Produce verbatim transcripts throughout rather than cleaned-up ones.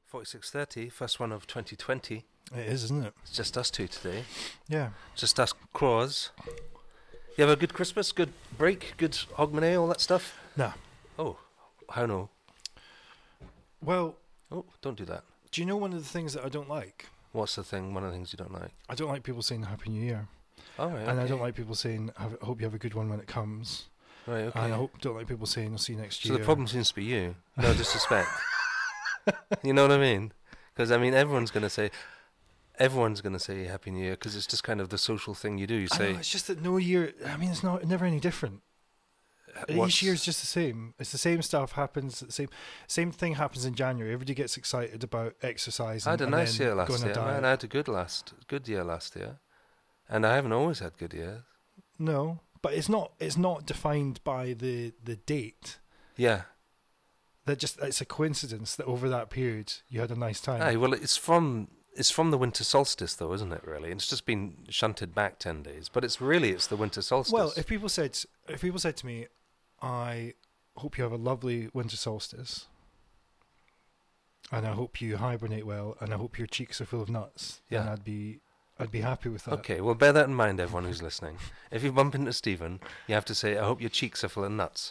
forty-six thirty, first one of twenty twenty. It is, isn't it? It's just us two today. Yeah. Just us crows. You have a good Christmas, good break, good Hogmanay, all that stuff? Nah. Oh, how no? Well, Oh, don't do that. do you know one of the things that I don't like? What's the thing, one of the things you don't like? I don't like people saying Happy New Year. Oh, right, And I okay. don't like people saying, I hope you have a good one when it comes. Right, okay. And I hope, don't like people saying, I'll see you next So year. the problem seems to be you. No disrespect. You know what I mean? Because, I mean, everyone's going to say... Everyone's going to say Happy New Year because it's just kind of the social thing you do. You I say... know, it's just that no year, I mean, it's not never any different. what's- Each year's just the same. It's the same stuff happens. The same same thing happens in January. Everybody gets excited about exercise. I had a and nice then year last go on a year, diet. man. I had a good last, good year last year. And I haven't always had good years. No, but it's not. It's not defined by the the date. Yeah. That just it's a coincidence that over that period you had a nice time. Aye, well, it's from it's from the winter solstice, though, isn't it? Really, it's just been shunted back ten days, but it's really it's the winter solstice. Well, if people said if people said to me, "I hope you have a lovely winter solstice, and I hope you hibernate well, and I hope your cheeks are full of nuts," then Yeah. I'd be I'd be happy with that. Okay, well, bear that in mind, everyone who's listening. If you bump into Stephen, you have to say, "I hope your cheeks are full of nuts."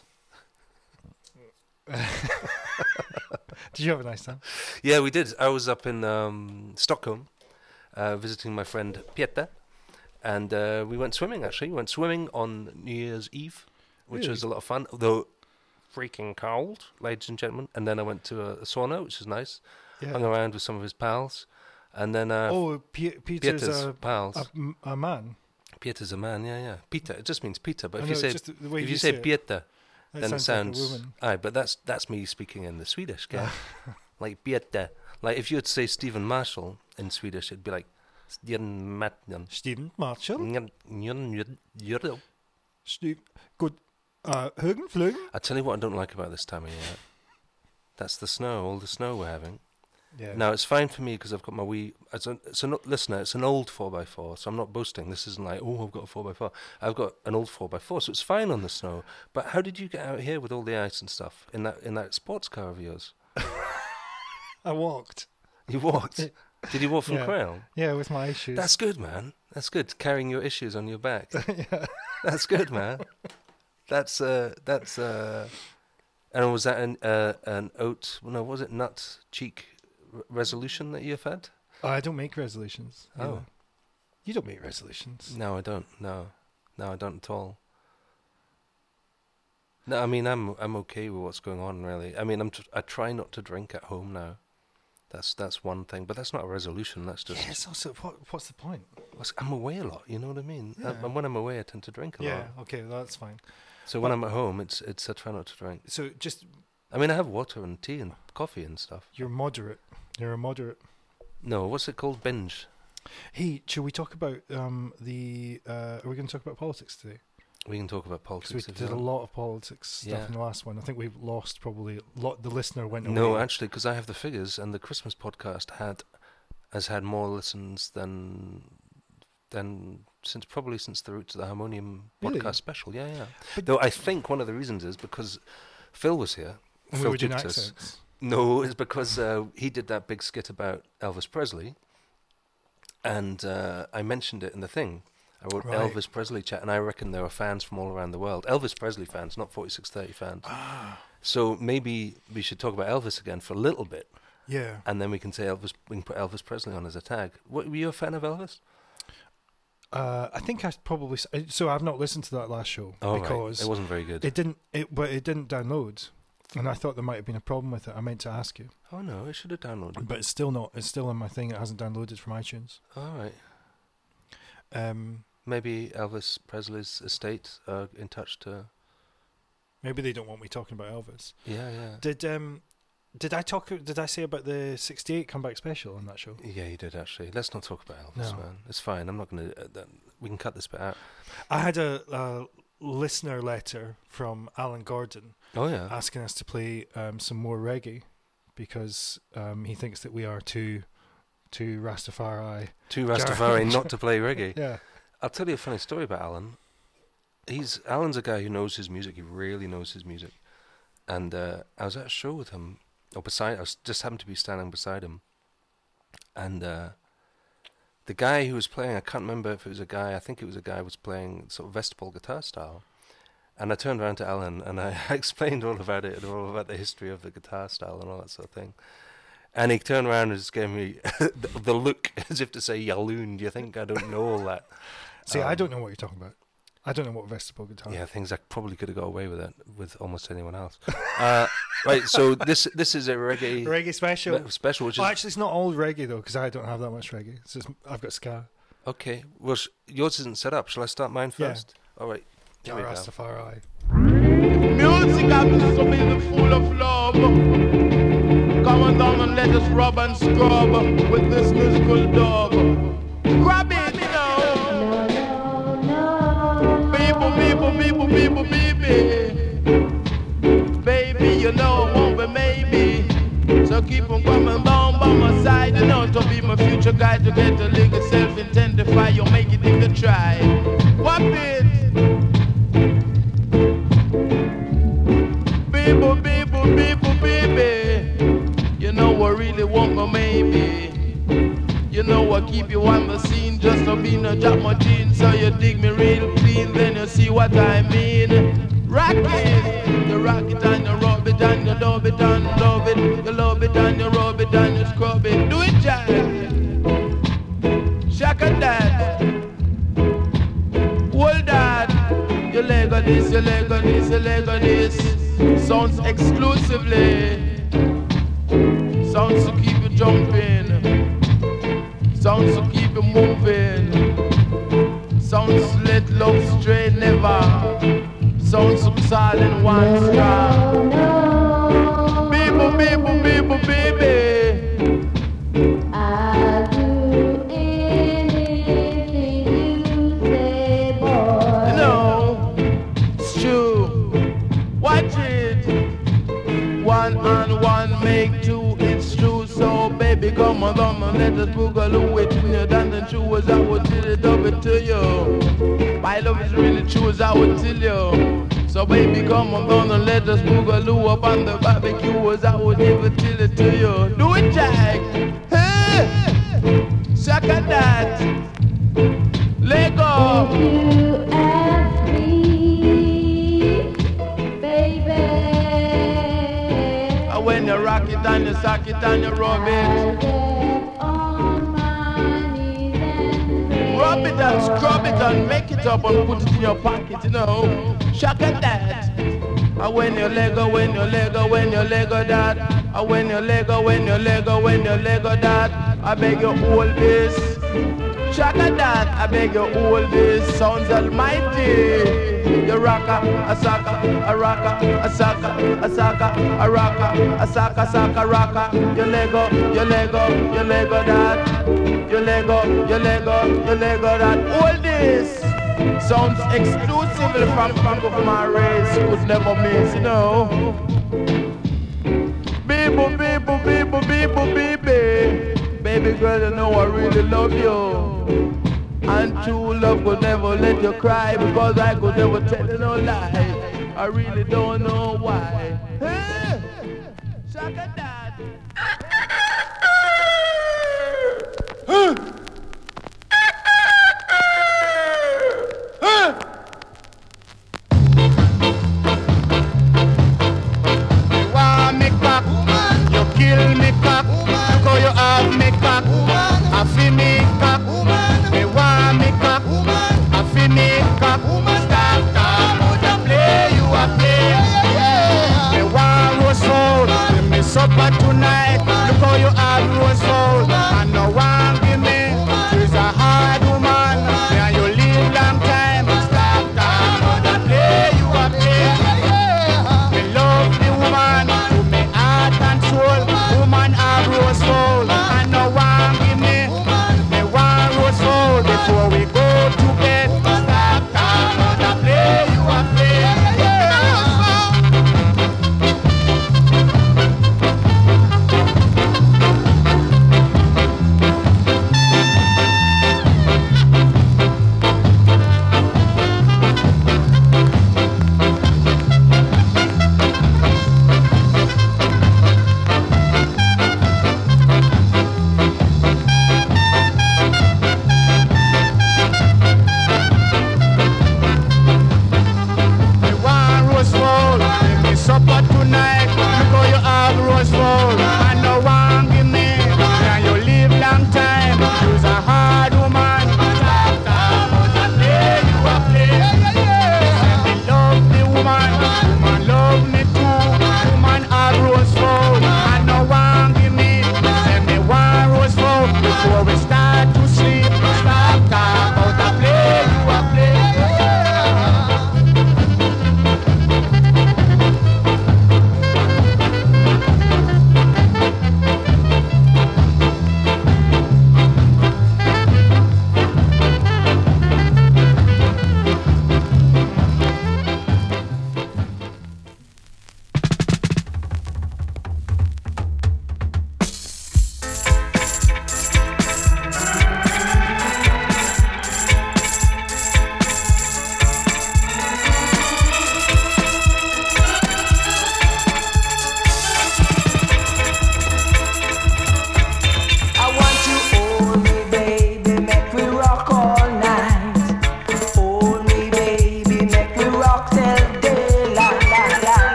Did you have a nice time? Yeah, we did. I was up in um, Stockholm, uh, visiting my friend Pieter, and uh, we went swimming. Actually, we went swimming on New Year's Eve, which Really? was a lot of fun. Although freaking cold, ladies and gentlemen. And then I went to a, a sauna, which was nice. Yeah. Hung around with some of his pals, and then uh, Oh, P- Peter's Pieter's a, pals. a, a man. Pieter's a man, yeah, yeah. Peter, it just means Peter. But I if know, you say it's just the way if you you say say it, Pieter, that then it sounds like a sounds. woman. Aye, but that's that's me speaking in the Swedish, yeah. Like Pieter. Like if you would say Stephen Marshall in Swedish, it'd be like Stephen Marshall. Stephen Marshall. I Steve, good. Uh, Högen Flögen. tell you what I don't like about this time of year. That's the snow, all the snow we're having. Yeah. Now, it's fine for me because I've got my wee... It's a, it's a, listener, it's an old four by four, so I'm not boasting. This isn't like, oh, I've got a four by four. I've got an old four by four, so it's fine on the snow. But how did you get out here with all the ice and stuff in that in that sports car of yours? I walked. You walked? Did you walk from Yeah. Crail? Yeah, with my shoes. That's good, man. That's good, carrying your issues on your back. yeah. That's good, man. That's, uh, that's, uh... And was that an, uh, an oat... No, was it nut cheek r- resolution that you've had? I don't make resolutions. Oh. either. You don't make resolutions. No, I don't. No, no, I don't at all. No, I mean I'm I'm okay with what's going on. Really, I mean I'm tr- I try not to drink at home now. That's that's one thing, but that's not a resolution. That's just Yeah, it's also, what, what's the point? what's- I'm away a lot. You know what I mean? Yeah. And, and when I'm away, I tend to drink a Yeah, lot. okay, that's fine. So when I'm at home, it's it's I try not to drink. So just, I mean I have water and tea and coffee and stuff. you're moderate. You're a moderate. No, what's it called? Binge. Hey, should we talk about um, the, uh, are we going to talk about politics today? We can talk about Because politics. we if you did a want. lot of politics stuff Yeah. in the last one. I think we've lost probably, lot, the listener went away. No, actually, because I have the figures, and the Christmas podcast had has had more listens than than since probably since the Route to the Harmonium Really? podcast special. Yeah, yeah. But- Though I think one of the reasons is because Phil was here. And we Phil were doing Dukes. accents. No, it's because uh, he did that big skit about Elvis Presley, and uh, I mentioned it in the thing. I wrote Right. Elvis Presley chat, and I reckon there are fans from all around the world. Elvis Presley fans, not forty-six thirty fans. Ah, So maybe we should talk about Elvis again for a little bit, yeah. and then we can say Elvis. We can put Elvis Presley on as a tag. What, were you a fan of Elvis? Uh, I think I probably, s- uh, so I've not listened to that last show Oh, because right. It wasn't very good. it didn't, it, but it didn't download. And I thought there might have been a problem with it. I meant to ask you. oh no, it should have downloaded. But it's still not, it's still in my thing. It hasn't downloaded from iTunes. All right. Um, Maybe Elvis Presley's estate are in touch to. maybe they don't want me talking about Elvis. Yeah, yeah. Did um, did I talk? Did I say about the sixty-eight comeback special on that show? Yeah, you did actually. Let's not talk about Elvis, No. man. It's fine. I'm not going to. Uh, that- we can cut this bit out. I had a, a listener letter from Alan Gordon Oh yeah. asking us to play um, some more reggae because um, he thinks that we are too too Rastafari. To Rastafari, not to play reggae. Yeah. I'll tell you a funny story about Alan. He's Alan's a guy who knows his music. He really knows his music. And uh, I was at a show with him or beside. I was just happened to be standing beside him, and uh, the guy who was playing, I can't remember if it was a guy. I think it was a guy who was playing sort of Vestibule guitar style. And I turned around to Alan and I explained all about it and all about the history of the guitar style and all that sort of thing. And he turned around and just gave me the, the look as if to say, "Yaloon, do you think I don't know all that?" See, um, I don't know what you're talking about. I don't know what Vestibule guitar. Yeah, things I probably could have got away with that with almost anyone else. uh, right, so this this is a reggae reggae special. me- special, which Well, is actually, it's not all reggae though, because I don't have that much reggae. It's just, I've got ska. okay. Well, sh- yours isn't set up. Shall I start mine Yeah. first? All right. Here we go. Rastafari. Music happens to be the full of love. Come on down and let us rub and scrub with this musical dub. Grab it now. People, people, people, people, baby. Baby, you know, won't be maybe. So keep on coming down by my side. You know, to be my future guide, to get the legal self-intendify. You'll make it if you try. Whop it. People, people, people, baby. You know I really want my maybe. You know I keep you on the scene just to be no drop my jeans. So you dig me real clean, then you see what I mean. Rock it, you rock it and you rub it and you dub it and love it. You love it and you rub it and you scrub it. Do it, Jack. Shaka that. Hold that. You leg on this, you leg on this, you leg on this. Sounds exclusively. Sounds to keep you jumping. Sounds to keep you moving. Sounds to let love stray never. Sounds to silent one strong. People, people, people, baby. I'll do anything you say, boy. No, it's true. Watch it. One and one make two, it's true. So baby, come on, come on, let us boogaloo it. When you're done and true as I would tell it over to you. My love is really true as I would tell you. So baby, come on down and let us boogaloo up on the barbecue as I would even tell it to you. Do it, Jack. Hey, shaka that. Let go. You ask me, baby. And when you rock it and you sock it and you rub I it. get on my knees and pray. Rub it and scrub it and make it up and put it in your pocket, you know. Shaka that. And when you Lego, when you Lego, when you Lego that. And when you Lego, when you Lego, when you Lego that. I beg you hold this. Shaka that. I beg you hold this. Sounds almighty. You rocka, a saka, a rocka, a saka, a saka, a rocka, a saka, saka, rocka. You Lego, you Lego, you Lego that. You Lego, you Lego, you Lego that. Hold this. Sounds exclusively from Franco from our race. Could never miss, you know. People, people, people, people, baby. Baby girl, you know I really love you. And true love could never let you cry, because I could never tell you no lie. I really don't know why. Hey, shaka that. Kill me cock, look how you have me cock. I feel me cock, me want me cock. I feel me cock, stop, stop, put a play, you a play. Me want rose fowl, give me supper tonight. Look how you have rose fowl, and no one give me. She's a hard woman, me and you live long time. Stop, stop, put a play, you a play. Me love the woman, to me heart and soul. Woman have rose fowl, and no one give me. Me want rose fowl before we go to bed. Stop, stop, put a play, you a play.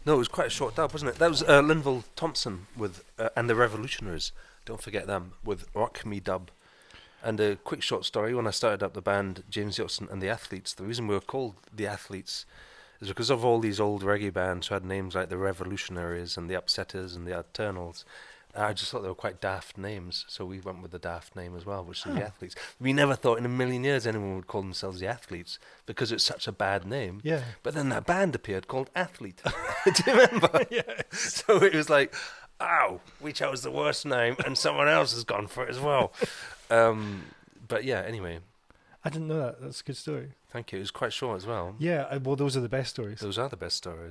No, it was quite a short dub, wasn't it? That was uh, Linval Thompson with uh, and the Revolutionaries. Don't forget them with Rock Me Dub. And a quick short story. When I started up the band James Yotson and the Athletes, the reason we were called the Athletes is because of all these old reggae bands who had names like the Revolutionaries and the Upsetters and the Eternals. I just thought they were quite daft names, so we went with the daft name as well, which is the Athletes. We never thought in a million years anyone would call themselves the Athletes because it's such a bad name. Yeah. But then that band appeared called Athlete. Do you remember? Yes. So it was like, ow, we chose the worst name and someone else has gone for it as well. Um, but yeah, anyway, I didn't know that. That's a good story. thank you. It was quite short as well. Yeah, I, well, those are the best stories. Those are the best stories.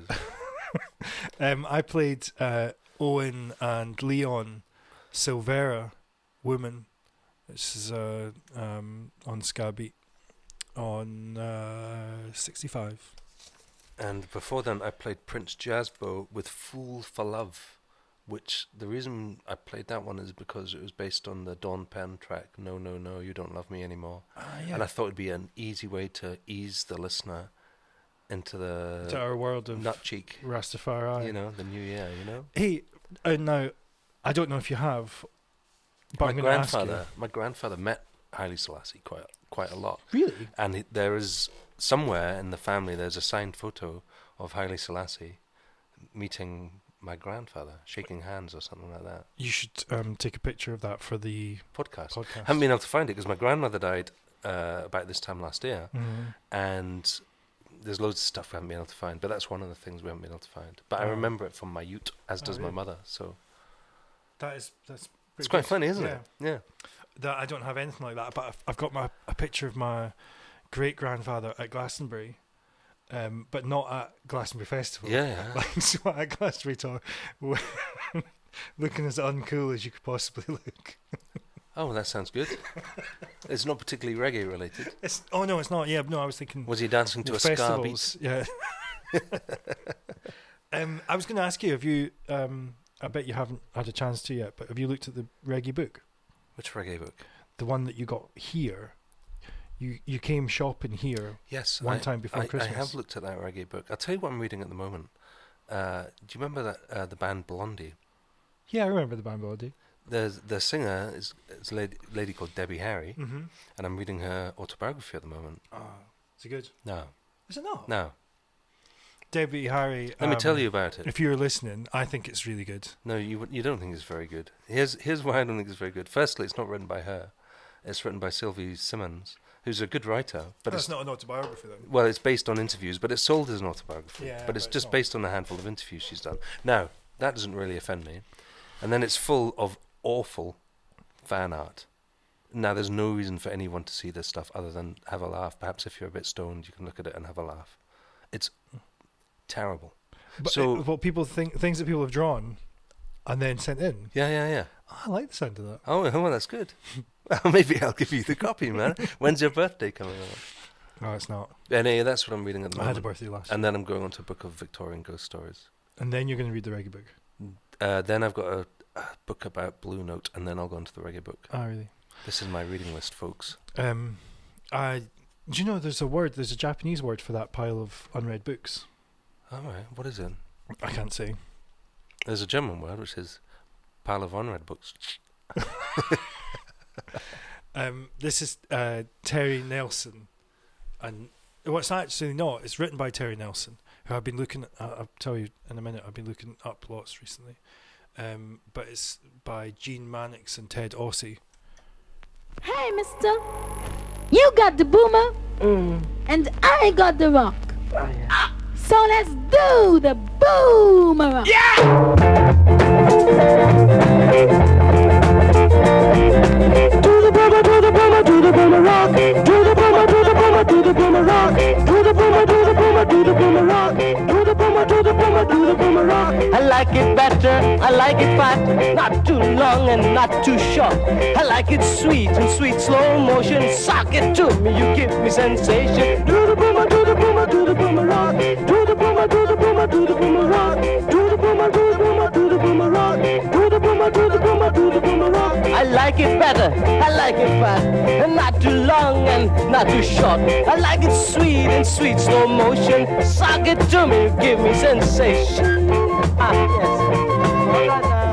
Um, I played uh, Owen and Leon Silvera, Woman. This is uh, um, on Ska Beat on uh, sixty-five. And before then, I played Prince Jazzbo with Fool for Love, which the reason I played that one is because it was based on the Dawn Penn track, No, No, No, You Don't Love Me Anymore. Ah, yeah. And I thought it'd be an easy way to ease the listener into the to our world of nut cheek, Rastafari. you know, the new year, you know? Hey, uh, now, I don't know if you have, but my I'm going to ask you. grandfather, my grandfather met Haile Selassie quite quite a lot. Really? And he, there is somewhere in the family, there's a signed photo of Haile Selassie meeting my grandfather, shaking hands or something like that. You should um, take a picture of that for the Podcast. podcast. Haven't been able to find it because my grandmother died uh, about this time last year, Mhm. and there's loads of stuff we haven't been able to find. But that's one of the things we haven't been able to find. But I Oh. remember it from my youth, as Oh, does my really? mother. So That is that's. it's pretty quite good. funny, isn't Yeah. it? Yeah. That I don't have anything like that, but I've, I've got my a picture of my great grandfather at Glastonbury, um, but not at Glastonbury Festival. Yeah. yeah. Like so at Glastonbury Tour, looking as uncool as you could possibly look. Oh, well, that sounds good. It's not particularly reggae related. It's oh no, it's not. Yeah, no, I was thinking Was he dancing to the a ska beat? festivals. Yeah. um, I was going to ask you, have you? Um, I bet you haven't had a chance to yet, but have you looked at the reggae book, Which reggae book? the one that you got here? You you came shopping here. Yes. One I, time before I, I Christmas. have looked at that reggae book. I'll tell you what I'm reading at the moment. Uh, do you remember that uh, the band Blondie? Yeah, I remember the band body. There's the singer is, is a lady, lady called Debbie Harry, Mm-hmm. and I'm reading her autobiography at the moment. Oh, is it good? No, Is it not? no. Debbie Harry. Let me um, tell you about it. If you're listening, I think it's really good. No, you w- you don't think it's very good. Here's here's why I don't think it's very good. Firstly, it's not written by her. It's written by Sylvie Simmons, who's a good writer. But That's it's not an autobiography then. well, it's based on interviews, but it's sold as an autobiography. Yeah, but it's but it's just not. based on a handful of interviews she's done. Now, that doesn't really offend me. And then it's full of awful fan art. Now, there's no reason for anyone to see this stuff other than have a laugh. Perhaps if you're a bit stoned, you can look at it and have a laugh. It's terrible. But So- uh, what people think, things that people have drawn, and then sent in. Yeah, yeah, yeah. Oh, I like the sound of that. Oh, well, that's good. Well, maybe I'll give you the copy, man. When's your birthday coming up? No, it's not. Anyway, that's what I'm reading at the I had a moment. birthday last. And then I'm going on to a book of Victorian ghost stories. And then you're going to read the reggae book. Uh, then I've got a, a book about Blue Note, and then I'll go into the reggae book. Ah, really? This is my reading list, folks. Um, I. Do you know there's a word? There's a Japanese word for that pile of unread books. All right, what is it? I can't say. There's a German word which is pile of unread books. Um, this is uh, Terry Nelson, and well, it's actually not. It's written by Terry Nelson, who I've been looking. Uh, I'll tell you in a minute. I've been looking up lots recently, um, but it's by Gene Mannix and Ted Ossie. Hey, mister, you got the boomer, and I got the rock. So let's do the boomerang. Do the boomer, do the boomer, do the boomer rock. Do the boomer, do the boomer, do the boomer rock. Do the boomer, do the boomer, do the boomer rock. Do the boomer, do the boomer, do the boomer rock. I like it better, I like it fat, not too long and not too short. I like it sweet and sweet slow motion. Sock it to me, you give me sensation. Do the boomer, do the boomer, do the boomer rock. Do the boomer, do the boomer, do the boomer rock. Do the boomer, do the boomer, do the boomer rock. Do the boomer, do the boomer, do the boomer rock. I like like it better, I like it fast, and not too long and not too short. I like it sweet and sweet slow motion. Suck it to me, give me sensation. Ah, yes. All right now.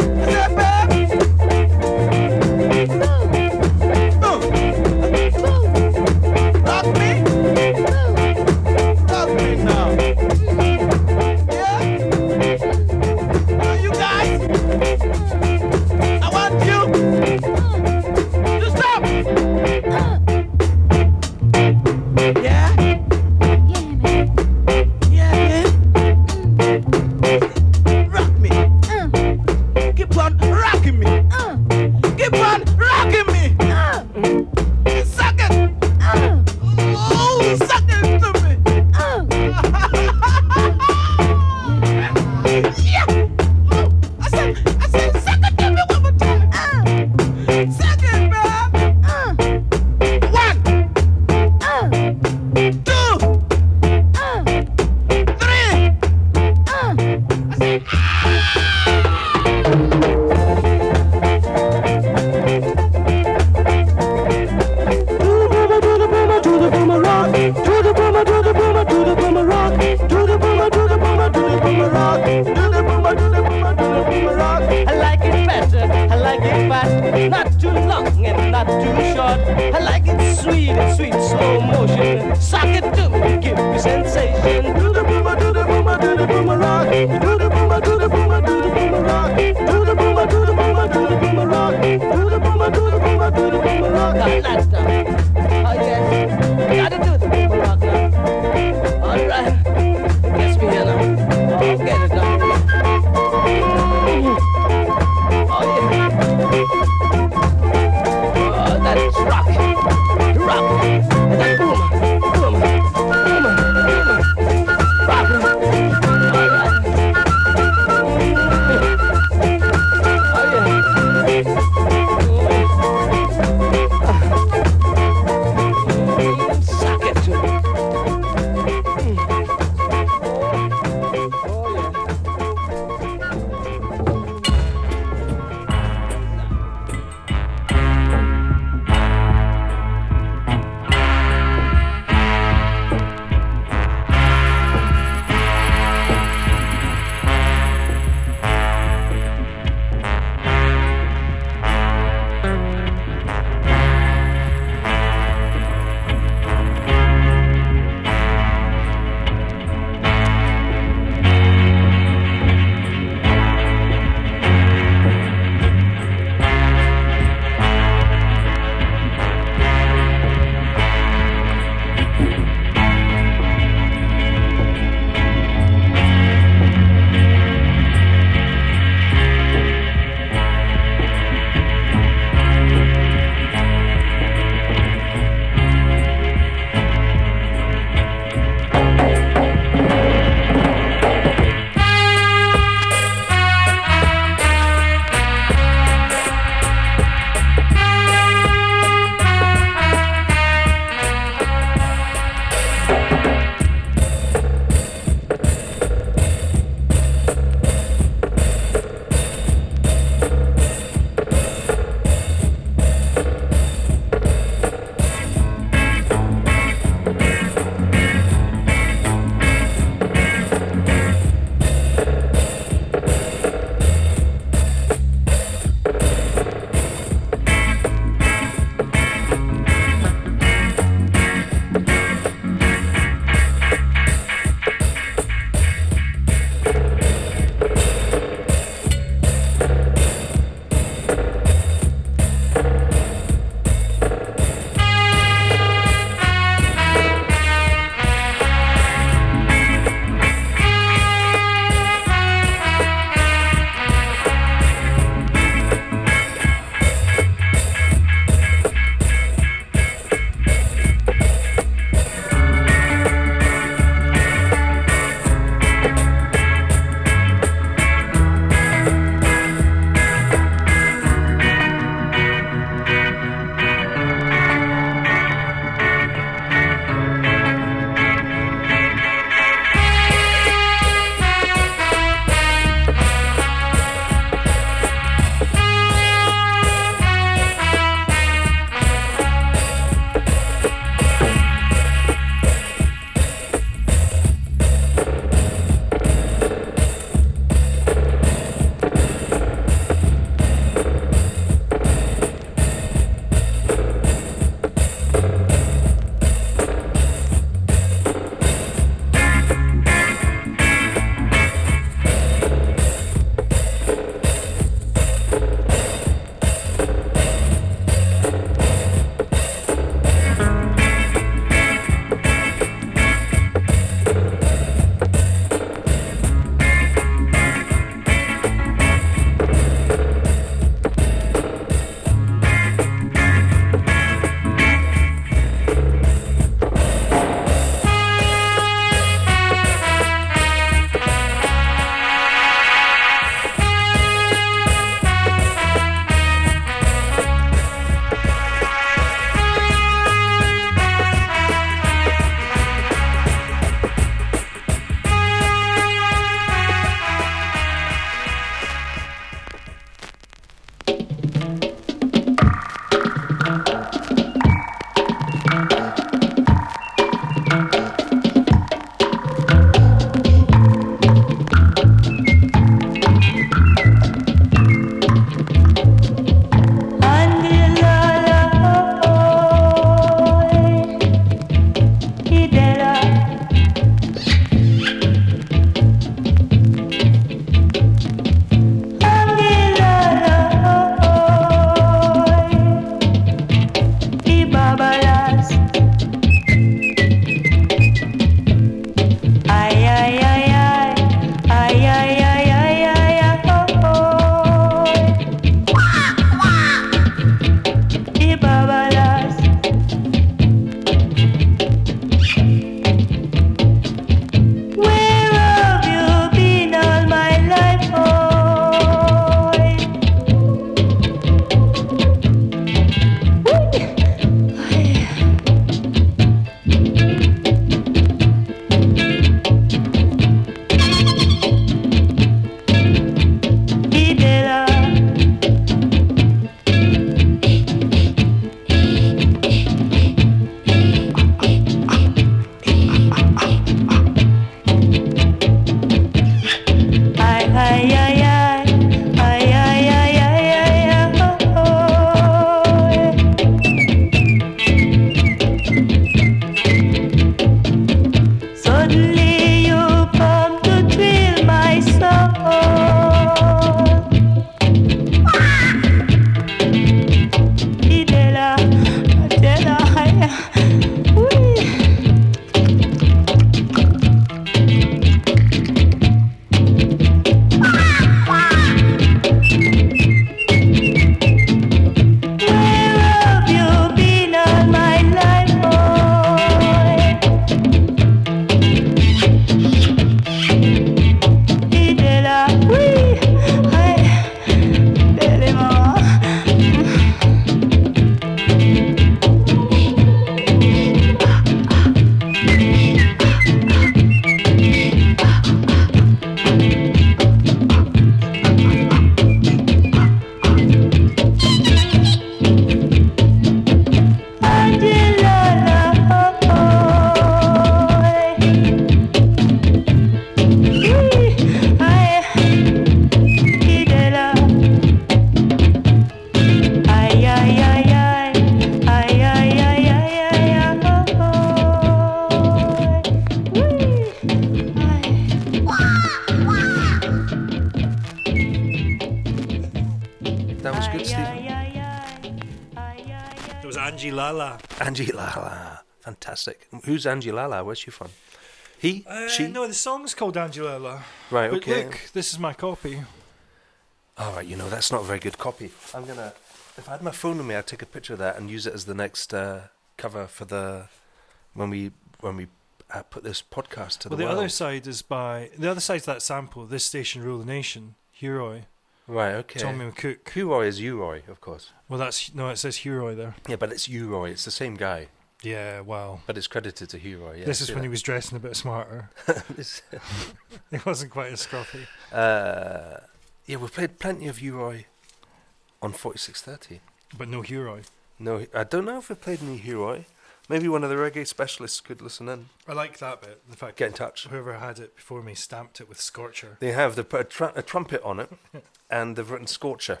Angie Lala. Angie Lala. Fantastic. Who's Angie Lala? Where's she from? He? Uh, she? No, the song's called Angie Lala. Right, But okay. look, this is my copy. All right, you know, that's not a very good copy. I'm going to... If I had my phone with me, I'd take a picture of that and use it as the next uh, cover for the... When we when we uh, put this podcast to Well, the the world. other side is by... The other side's that sample, This Station Rule the Nation, Huroy, Right, okay. Tommy McCook. Uroy is Uroy, of course. Well, that's... No, it says Huroy there. Yeah, but it's Uroy. It's the same guy. Yeah, wow. But it's credited to Uroy. Yeah, this is see when he that? was dressing a bit smarter. This- He wasn't quite as scruffy. uh, yeah, we've played plenty of Uroy on forty-six thirty. But no Huroy. No, I don't know if we've played any Uroy. Maybe one of the reggae specialists could listen in. I like that bit. The fact Get in touch. whoever had it before me stamped it with Scorcher. They have. They put a, tr- a trumpet on it, and they've written Scorcher.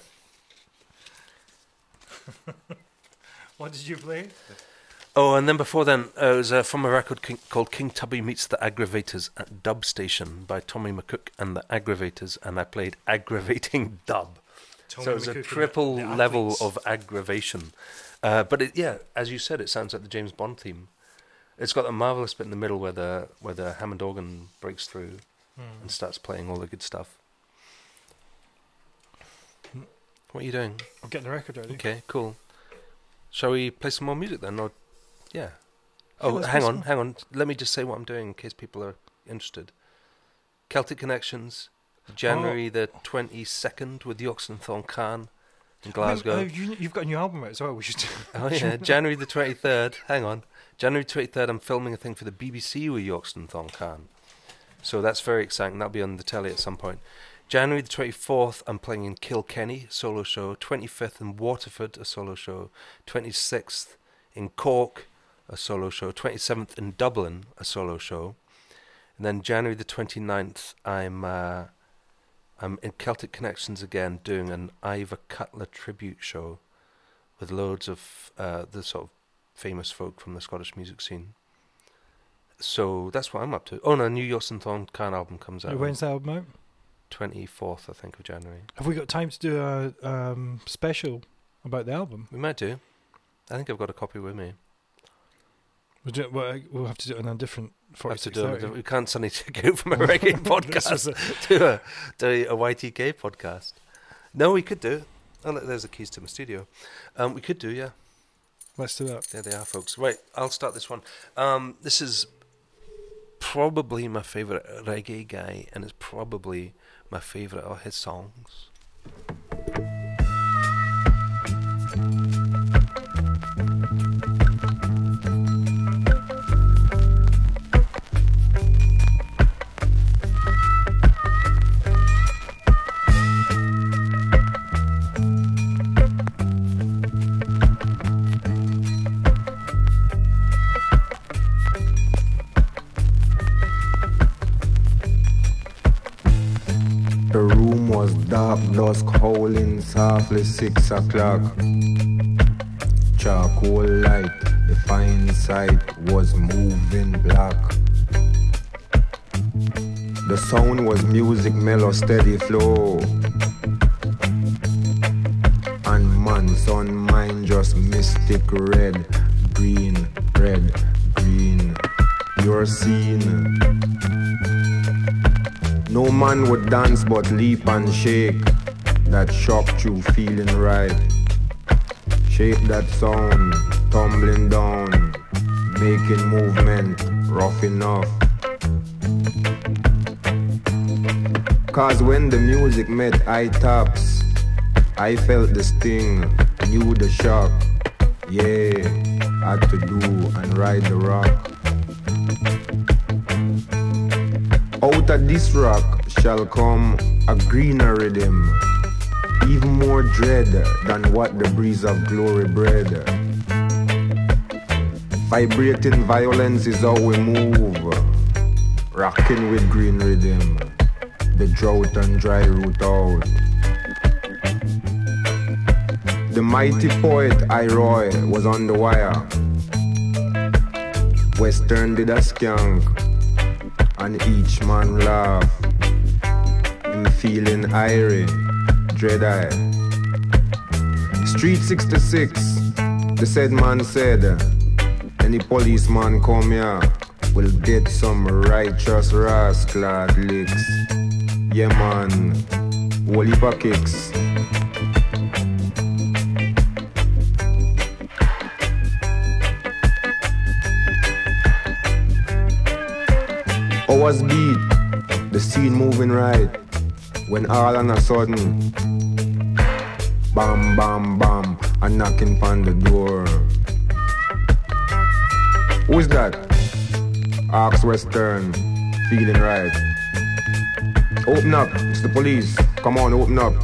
What did you play? Oh, and then before then, uh, it was uh, from a record king- called King Tubby Meets the Aggravators at Dub Station by Tommy McCook and the Aggravators, and I played aggravating dub. Tommy so it was McCook a and triple the level Athletes. of aggravation. Uh, but it, yeah, as you said, it sounds like the James Bond theme. It's got a marvelous bit in the middle where the where the Hammond organ breaks through Hmm. and starts playing all the good stuff. Hmm. What are you doing? I'm getting the record ready. Okay, cool. Shall we play some more music then? Or yeah. Oh, let's hang play on, some. hang on. Let me just say what I'm doing in case people are interested. Celtic Connections, January the twenty-second with the Oxenthorn Khan in Glasgow. Oh, you, you've got a new album out as well. We should. Oh yeah, January the twenty-third. Hang on, January twenty-third. I'm filming a thing for the B B C with Yorkston Thon Khan, so that's very exciting. That'll be on the telly at some point. January the twenty-fourth, I'm playing in Kilkenny, solo show. twenty-fifth in Waterford, a solo show. twenty-sixth in Cork, a solo show. twenty-seventh in Dublin, a solo show. And then January the twenty-ninth, I'm uh, I'm in Celtic Connections again, doing an Ivor Cutler tribute show with loads of uh, the sort of famous folk from the Scottish music scene. So that's what I'm up to. Oh no, new Yorkson Thorn Khan album comes out on When's the album out? twenty-fourth, I think, of January. Have we got time to do a um, special about the album? We might do. I think I've got a copy with me. We'll, do it, well, we'll have to do it on a different I have to forty-six do thirty. it. We can't suddenly go from a reggae This was podcast a- to a to a Y T K podcast. No, we could do. Oh, look, there's the keys to my studio. Um, we could do, yeah. Let's do that. There they are, folks. Right, I'll start this one. Um, this is probably my favourite reggae guy, and it's probably my favourite of his songs. The room was dark, dusk howling softly, six o'clock. Charcoal light, the fine sight was moving black. The sound was music, mellow, steady flow. And man's on mind just mystic red, green, red, green. You're seen. No man would dance but leap and shake. That shocked you feeling right. Shake that sound, tumbling down, making movement rough enough. Cause when the music met eye taps, I felt the sting, knew the shock. Yeah, had to do and ride the rock. Out of this rock shall come a greener rhythm, even more dread than what the breeze of glory bred. Vibrating violence is how we move, rocking with green rhythm, the drought and dry root out. The mighty poet Iroy was on the wire. Western did a skunk, and each man laugh. Him feeling irie, dread eye. Street sixty-six, The said man said, any policeman come here will get some righteous rascal licks. Yeah man, whole heap of kicks. Hours beat, the scene moving right, when all on a sudden, bam bam bam, a knocking on the door. Who is that? Ask Western, feeling right. Open up, it's the police. Come on, open up.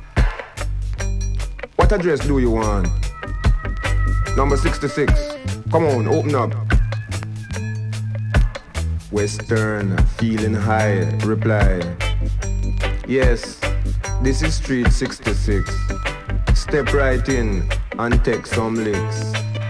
What address do you want? Number sixty-six. Come on, open up. Western, feeling high, reply. Yes, this is Street sixty-six. Step right in and take some licks.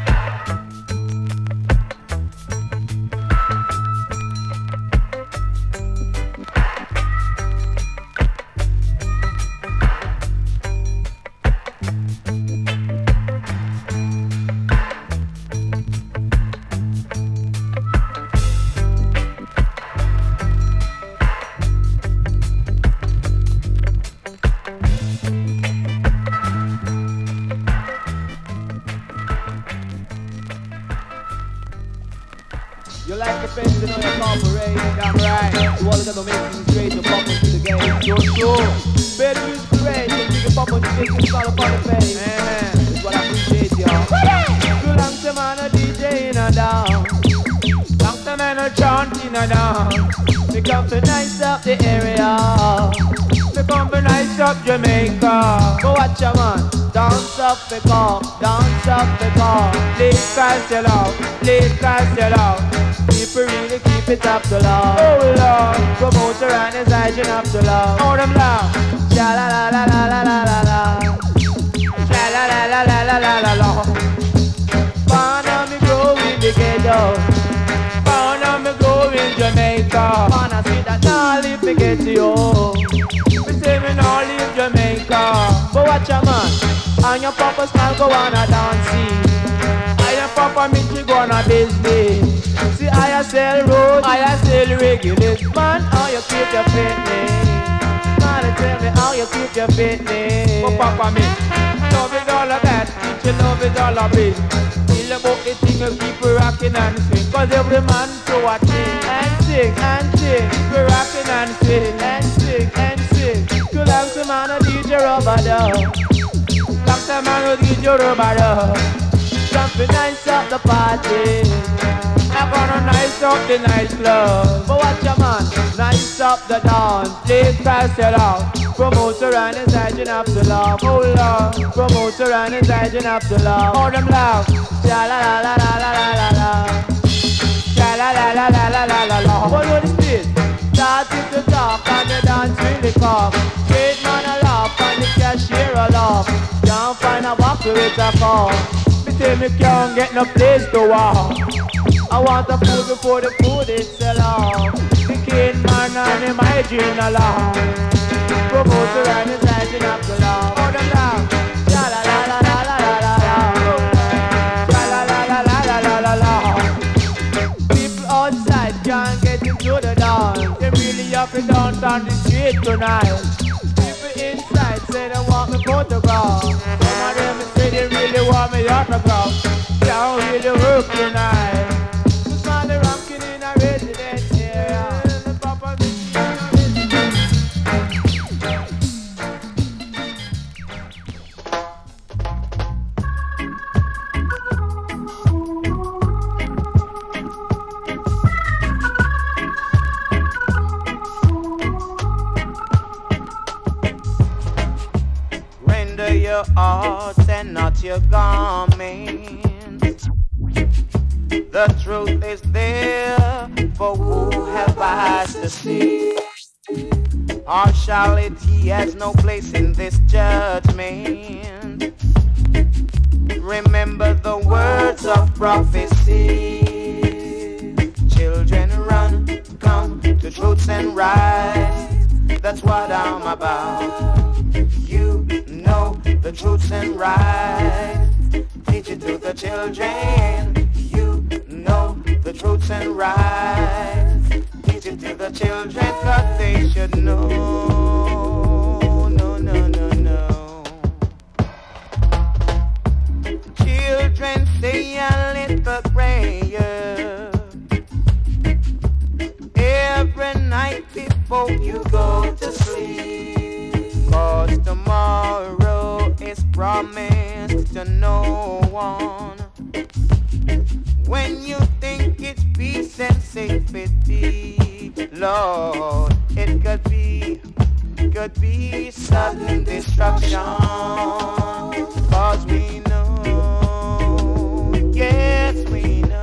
You like the fence, you know you're corporate, damn right. You all gotta make things straight, you pop into the game. Yo, sure. Better music great, you can pop on the stage, you call upon the face. Man, that's what I appreciate, y'all. Too long to man a D J in a down. Long to man a chant in a down. We come to nice up the area. We come to nice up Jamaica. Go watch ya man. Dance up the car, dance up the car. Please cast your love, please cast your love. People really keep it up to love. Oh Lord, promoter and his agent up to love. Oh them love. Sha la la la la la la la la. Sha la la la la la la la la. Born on me grow in the ghetto. Born on me grow in Jamaica. Man I see that now leave me ghetto. Me say me now leave Jamaica. But watch a man. And your papa style go on a dancing. And your papa meet you go on a business. See I sell road, I sell regulars. Man, how you keep your fitness? Man, tell me how you keep your fitness. But papa me, love is all of that. Teach you love is all of it. Feel about the thing you keep rocking and swing. Cause every man to a thing. And sing, and sing. We rocking and sing. And sing, and sing. You like the man a D J rubber dub. Like the man who D J rubber dub. Jumping nice up the party. I'm gonna nice up the nightclub. But watch your man, nice up the dance. Please pass it out. Promoter and his agent up the love. Oh Lord, promoter and his agent up the love. Oh them love. Sha la la la la la la la la. Sha la la la la la la la la. What do the speed? Starting to talk and the dance really cock. Straight man a laugh and the cashier a laugh. Can't find a box with a car. Me say me can't get no place to walk. I want the food before the food is sell off. The kid man and him hygiene a law. Promoter and his hygiene up the law. Oh the law. La la la la la la la la la. La la la la la la la la la. People outside can't get into the dance. They really have to dance on the street tonight. People inside say they want me photograph. Some of them say they really want me autograph. Can't really work tonight. The ranking in a residence area. The Papa Render your art and not your garment. The truth is there, for who have eyes to see? Partiality has no place in this judgment. Remember the words of prophecy. Children run, come to truths and rights. That's what I'm about. You know the truths and rights. Teach it to the children. You know the truths and rights. Teach it to the children, cause they should know. No, no, no, no. Children, say a little prayer every night before you go to sleep. Cause tomorrow is promised to no one. When you think it's peace and safety, Lord, it could be, could be sudden destruction. Cause we know, yes we know.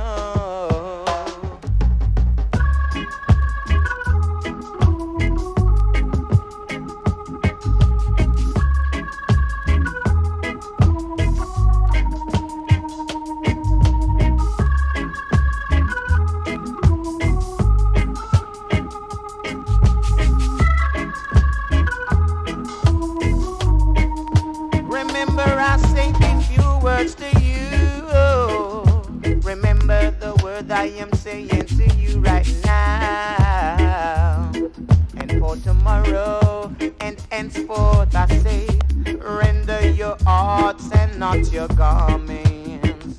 Words to you. Remember the word I am saying to you right now. And for tomorrow and henceforth I say, render your hearts and not your garments.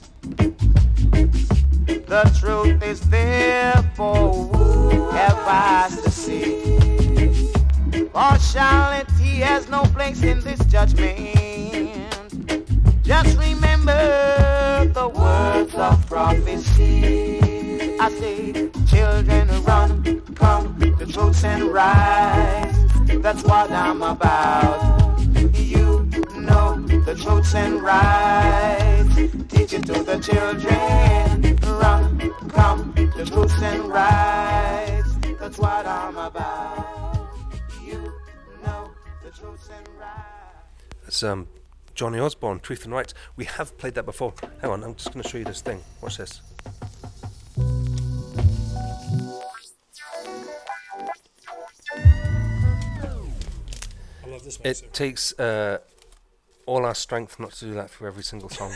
The truth is there for whoever has to see. Partiality has no place in this judgment. Just remember the words of prophecy. I say, children run, come, the truths and rights. That's what I'm about. You know the truths and rights. Teach it to the children. Run, come, the truths and rights. That's what I'm about. You know the truths and rights. It's um Johnny Osborne, Truth and Rights. We have played that before. Hang on, I'm just going to show you this thing. Watch this. I love this. It takes uh, all our strength not to do that for every single song.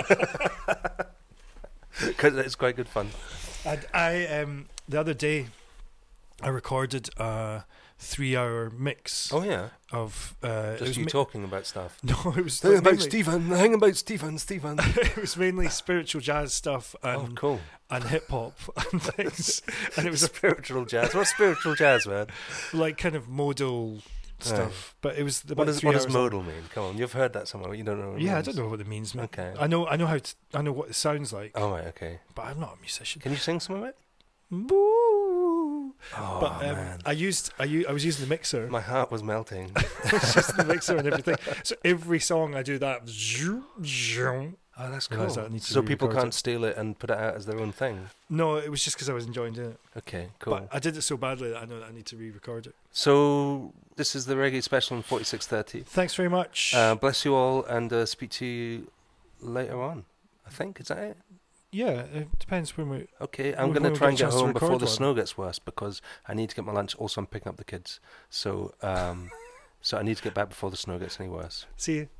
Because it's quite good fun. I, I um the other day I recorded a three-hour mix. Oh yeah, of uh, it just was you ma- talking about stuff. No, it was Hang about mainly- Stephen. Hang about Stephen. Stephen. it was mainly spiritual jazz stuff and Oh, cool. and hip hop and things, and it was a, Spiritual jazz. What's spiritual jazz, man? like kind of modal stuff. But it was about What does, three what does hours modal mean? Come on, you've heard that somewhere. You don't know. What it Yeah, I means. don't know what it means, man. Okay. I know, I know how to, I know what it sounds like, Oh right, okay. but I'm not a musician. Can you sing some of it? Boo. Oh But um, man, I used, I, u- I was using the mixer. my heart was melting. I was using the mixer and everything. So every song I do that. Oh, that's Realised cool. that I need to So people re-record can't it. steal it and put it out as their own thing. No, it was just because I was enjoying doing it. Okay, cool. But I did it so badly that I know that I need to re-record it. So this is the reggae special in forty-six thirty. Thanks very much. Uh, bless you all, and uh, speak to you later on. I think is that it. yeah, it depends when we. Okay, I'm When- going to when we try get and a get chance to home before record the one. snow gets worse because I need to get my lunch. Also, I'm picking up the kids, so um, so I need to get back before the snow gets any worse. See you.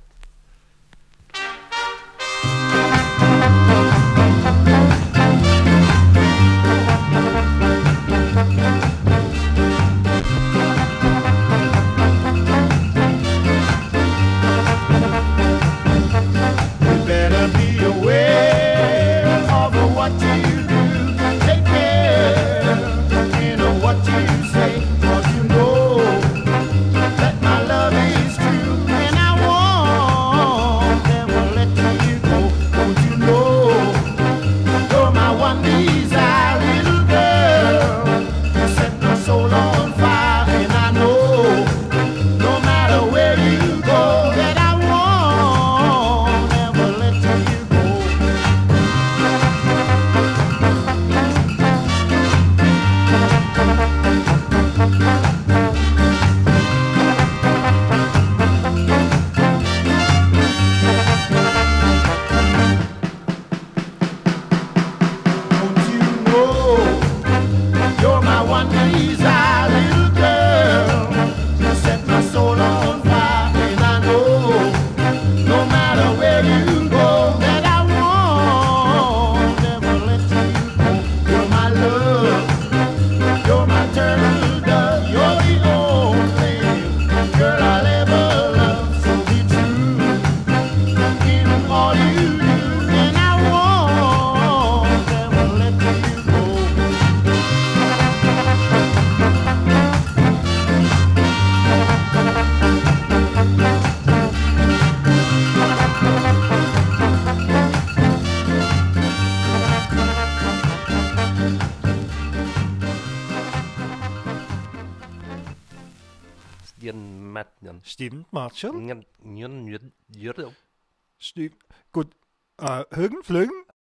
You better be aware of what you do. Take care, you know what you say, 'cause you know that my love is true, and I won't never let you go. Don't you know you're my one desire, little girl. You set my soul on fire, and I know no matter where you go that I won't never let you go. Don't you know you're my one desire, little girl? You set my soul on fire, and I know no matter where you go that I won't Jan Matjan. Steven Marshall. Jan Jan Jan. Steve. Good. Uh, Høgen Fløgen.